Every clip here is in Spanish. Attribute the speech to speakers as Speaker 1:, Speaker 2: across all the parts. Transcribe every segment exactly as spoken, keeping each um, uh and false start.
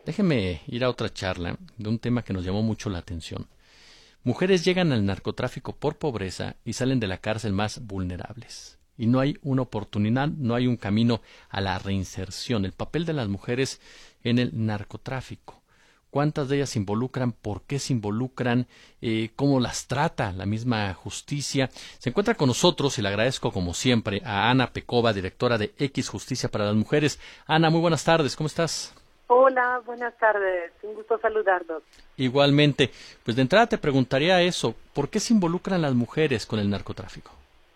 Speaker 1: Déjeme ir a otra charla de un tema que nos llamó mucho la atención. Mujeres llegan al narcotráfico por pobreza y salen de la cárcel más vulnerables. Y no hay una oportunidad, no hay un camino a la reinserción. El papel de las mujeres en el narcotráfico. ¿Cuántas de ellas se involucran? ¿Por qué se involucran? Eh, ¿Cómo las trata la misma justicia? Se encuentra con nosotros, y le agradezco como siempre, a Ana Pecova, directora de X Justicia para las Mujeres. Ana, muy buenas tardes, ¿cómo estás?
Speaker 2: Hola, buenas tardes, un gusto saludarlos.
Speaker 1: Igualmente, pues de entrada te preguntaría eso, ¿por qué se involucran las mujeres con el narcotráfico?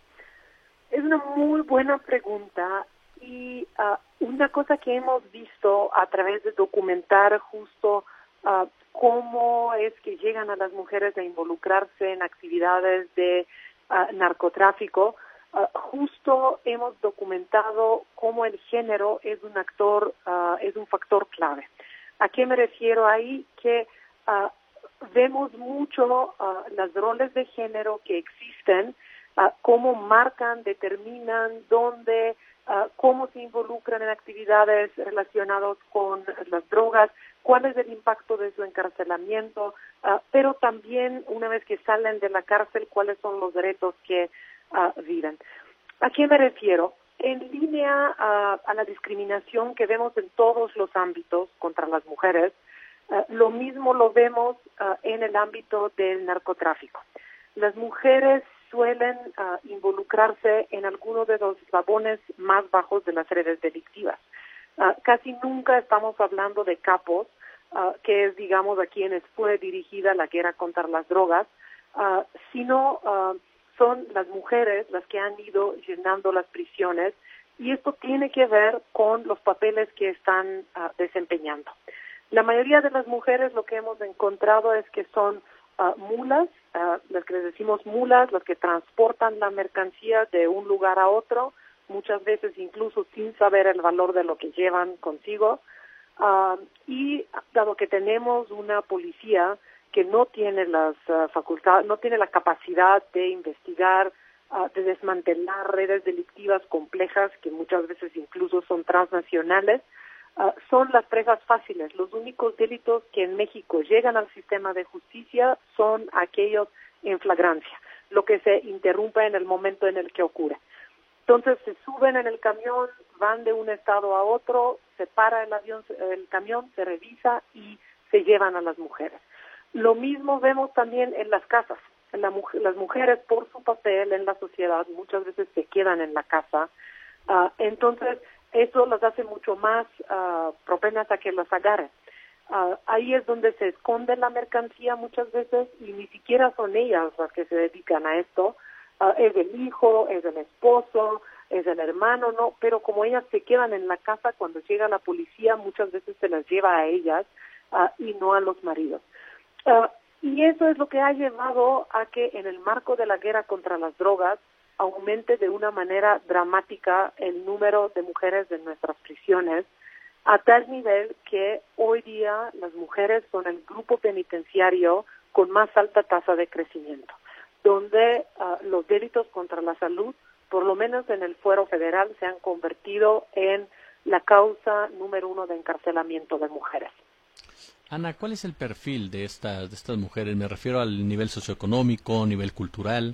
Speaker 2: Es una muy buena pregunta y uh, una cosa que hemos visto a través de documentar justo uh, cómo es que llegan a las mujeres a involucrarse en actividades de uh, narcotráfico, uh, justo hemos documentado cómo el género es un actor, uh, es un factor clave. ¿A qué me refiero ahí? Que uh, vemos mucho uh, los roles de género que existen, Uh, cómo marcan, determinan dónde, uh, cómo se involucran en actividades relacionadas con las drogas, cuál es el impacto de su encarcelamiento, uh, pero también una vez que salen de la cárcel, cuáles son los retos que uh, viven. ¿A qué me refiero? En línea uh, a la discriminación que vemos en todos los ámbitos contra las mujeres, uh, lo mismo lo vemos uh, en el ámbito del narcotráfico. Las mujeres suelen uh, involucrarse en algunos de los eslabones más bajos de las redes delictivas. Uh, casi nunca estamos hablando de capos, uh, que es, digamos, a quienes fue dirigida la guerra contra las drogas, uh, sino uh, son las mujeres las que han ido llenando las prisiones, y esto tiene que ver con los papeles que están uh, desempeñando. La mayoría de las mujeres lo que hemos encontrado es que son Uh, mulas, uh, las que les decimos mulas, las que transportan la mercancía de un lugar a otro, muchas veces incluso sin saber el valor de lo que llevan consigo. Uh, y dado que tenemos una policía que no tiene las uh, facultades, no tiene la capacidad de investigar, uh, de desmantelar redes delictivas complejas que muchas veces incluso son transnacionales, Uh, son las presas fáciles. Los únicos delitos que en México llegan al sistema de justicia son aquellos en flagrancia, lo que se interrumpe en el momento en el que ocurre. Entonces se suben en el camión, van de un estado a otro, se para el avión, el camión, se revisa y se llevan a las mujeres. Lo mismo vemos también en las casas. En la, las mujeres, por su papel en la sociedad, muchas veces se quedan en la casa. Uh, entonces, eso las hace mucho más uh, propensas a que las agarren. Uh, ahí es donde se esconde la mercancía muchas veces y ni siquiera son ellas las que se dedican a esto. Uh, es el hijo, es el esposo, es el hermano, no, pero como ellas se quedan en la casa, cuando llega la policía muchas veces se las lleva a ellas uh, y no a los maridos. Uh, y eso es lo que ha llevado a que en el marco de la guerra contra las drogas aumente de una manera dramática el número de mujeres de nuestras prisiones, a tal nivel que hoy día las mujeres son el grupo penitenciario con más alta tasa de crecimiento, donde uh, los delitos contra la salud, por lo menos en el fuero federal, se han convertido en la causa número uno de encarcelamiento de mujeres.
Speaker 1: Ana, ¿cuál es el perfil de estas, de estas mujeres? Me refiero al nivel socioeconómico, nivel cultural.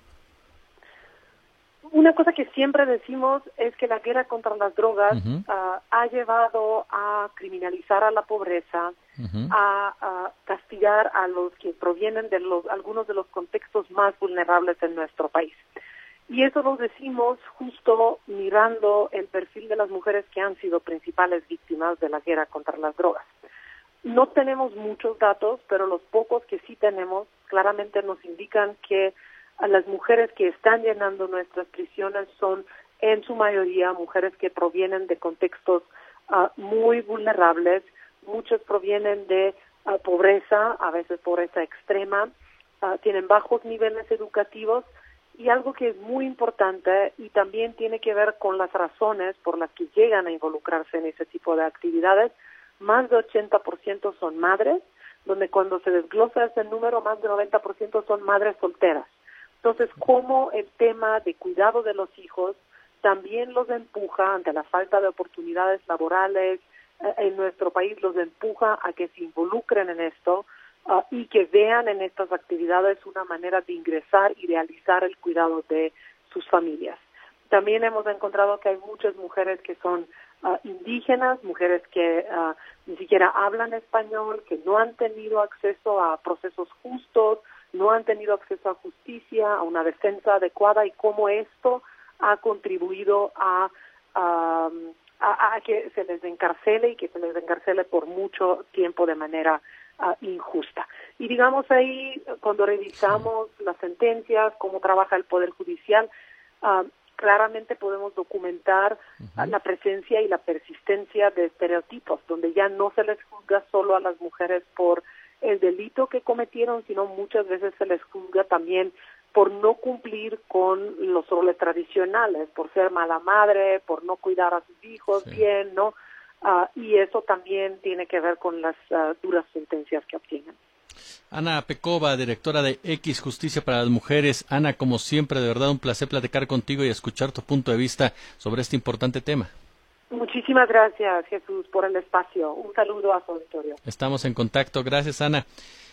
Speaker 2: Una cosa que siempre decimos es que la guerra contra las drogas
Speaker 1: uh-huh.
Speaker 2: uh, ha llevado a criminalizar a la pobreza,
Speaker 1: uh-huh.
Speaker 2: a, a castigar a los que provienen de los algunos de los contextos más vulnerables en nuestro país. Y eso lo decimos justo mirando el perfil de las mujeres que han sido principales víctimas de la guerra contra las drogas. No tenemos muchos datos, pero los pocos que sí tenemos claramente nos indican que a las mujeres que están llenando nuestras prisiones son en su mayoría mujeres que provienen de contextos uh, muy vulnerables, muchas provienen de uh, pobreza, a veces pobreza extrema, uh, tienen bajos niveles educativos, y algo que es muy importante y también tiene que ver con las razones por las que llegan a involucrarse en ese tipo de actividades, más de ochenta por ciento son madres, donde cuando se desglosa ese número, más del noventa por ciento son madres solteras. Entonces, cómo el tema de cuidado de los hijos también los empuja ante la falta de oportunidades laborales, en nuestro país los empuja a que se involucren en esto uh, y que vean en estas actividades una manera de ingresar y realizar el cuidado de sus familias. También hemos encontrado que hay muchas mujeres que son uh, indígenas, mujeres que uh, ni siquiera hablan español, que no han tenido acceso a procesos justos, no han tenido acceso a justicia, a una defensa adecuada, y cómo esto ha contribuido a, a, a, a que se les encarcele y que se les encarcele por mucho tiempo de manera uh, injusta. Y digamos ahí, cuando revisamos las sentencias, cómo trabaja el Poder Judicial, uh, claramente podemos documentar uh-huh. la presencia y la persistencia de estereotipos, donde ya no se les juzga solo a las mujeres por el delito que cometieron, sino muchas veces se les juzga también por no cumplir con los roles tradicionales, por ser mala madre, por no cuidar a sus hijos sí. bien, ¿no? Uh, y eso también tiene que ver con las uh, duras sentencias que obtienen.
Speaker 1: Ana Pekova, directora de X Justicia para las Mujeres. Ana, como siempre, de verdad un placer platicar contigo y escuchar tu punto de vista sobre este importante tema.
Speaker 2: Muchísimas gracias, Jesús, por el espacio. Un saludo a su auditorio.
Speaker 1: Estamos en contacto. Gracias, Ana.